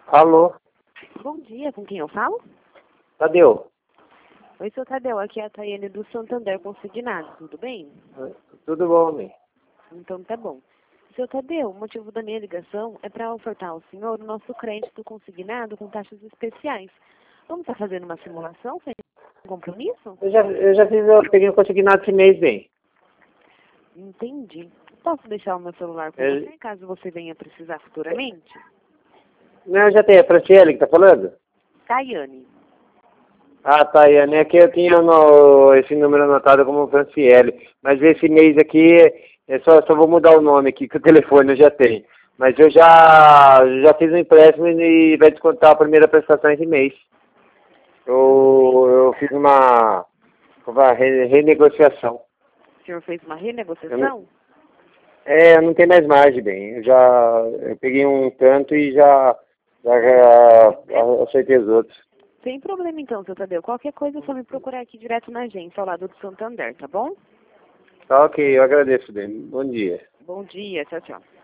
Alô, Bom dia, com quem eu falo? Tadeu? Oi, seu Tadeu, aqui é a Tayane do Santander Consignado, tudo bem? Tudo bom, homem? Então tá bom. Seu Tadeu, o motivo da minha ligação é para ofertar ao senhor o nosso crédito consignado com taxas especiais. Vamos estar fazendo uma simulação sem compromisso? Eu peguei um consignado esse mês, bem. Entendi. Posso deixar o meu celular com Eu- você, caso você venha precisar futuramente? Não, já tem, é a Franciele que tá falando? Tayane. Ah, tá, Iane, é que eu tinha esse número anotado como Franciele, mas esse mês aqui, só vou mudar o nome aqui, que o telefone eu já tenho. Mas eu já fiz um empréstimo e vai descontar a primeira prestação esse mês. Eu fiz uma renegociação. O senhor fez uma renegociação? Eu não tenho mais margem, bem. Eu peguei um tanto e já aceitei os outros. Sem problema então, seu Tadeu. Qualquer coisa é só me procurar aqui direto na agência, ao lado do Santander, tá bom? Tá ok, eu agradeço, bem. Bom dia. Bom dia, tchau, tchau.